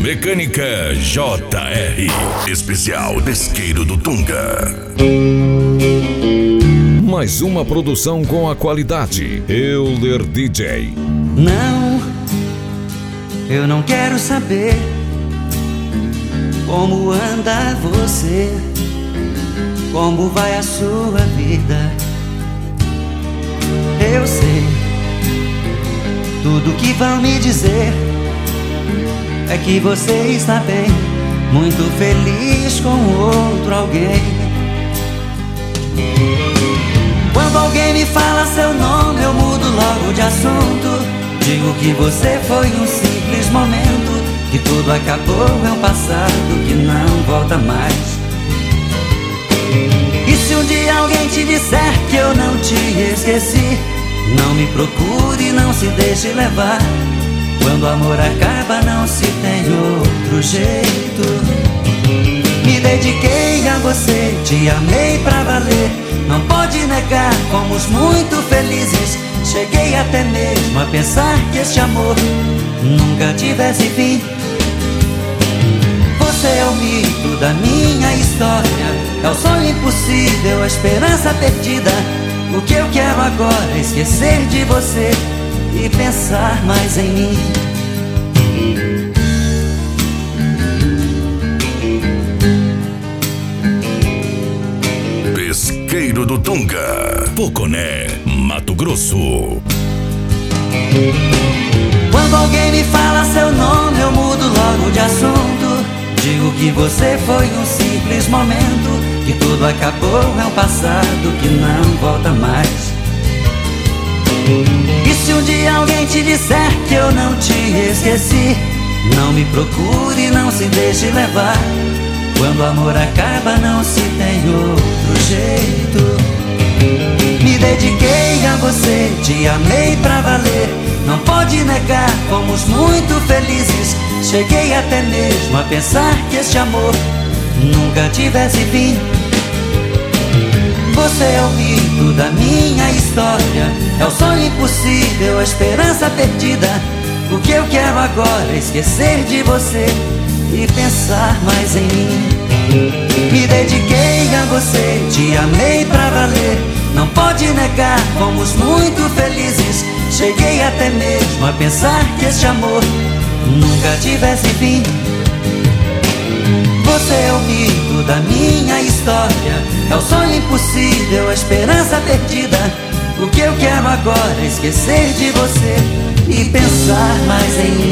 Mecânica JR. Especial Pesqueiro do Tunga. Mais uma produção com a qualidade Euler DJ. Não, eu não quero saber como anda você, como vai a sua vida. Eu sei, tudo que vão me dizer é que você está bem, muito feliz com outro alguém. Quando alguém me fala seu nome, eu mudo logo de assunto. Digo que você foi um simples momento, que tudo acabou, é um passado que não volta mais. E se um dia alguém te disser que eu não te esqueci, não me procure, não se deixe levar. Quando o amor acaba não se tem outro jeito. Me dediquei a você, te amei pra valer. Não pode negar, fomos muito felizes. Cheguei até mesmo a pensar que este amor nunca tivesse fim. Você é o mito da minha história, é o sonho impossível, a esperança perdida. O que eu quero agora é esquecer de você e pensar mais em mim. Pesqueiro do Tunga, Poconé, Mato Grosso. Quando alguém me fala seu nome, eu mudo logo de assunto. Digo que você foi um simples momento, que tudo acabou, é um passado que não volta mais. E se um dia alguém te disser que eu não te esqueci, não me procure, não se deixe levar. Quando o amor acaba não se tem outro jeito. Me dediquei a você, te amei pra valer. Não pode negar, fomos muito felizes. Cheguei até mesmo a pensar que este amor nunca tivesse fim. Você é o mito da minha história, é o sonho impossível, a esperança perdida. O que eu quero agora é esquecer de você e pensar mais em mim. Me dediquei a você, te amei pra valer. Não pode negar, fomos muito felizes. Cheguei até mesmo a pensar que este amor nunca tivesse fim. Você é o mito da minha história, é o sonho impossível, a esperança perdida. O que eu quero agora é esquecer de você e pensar mais em mim.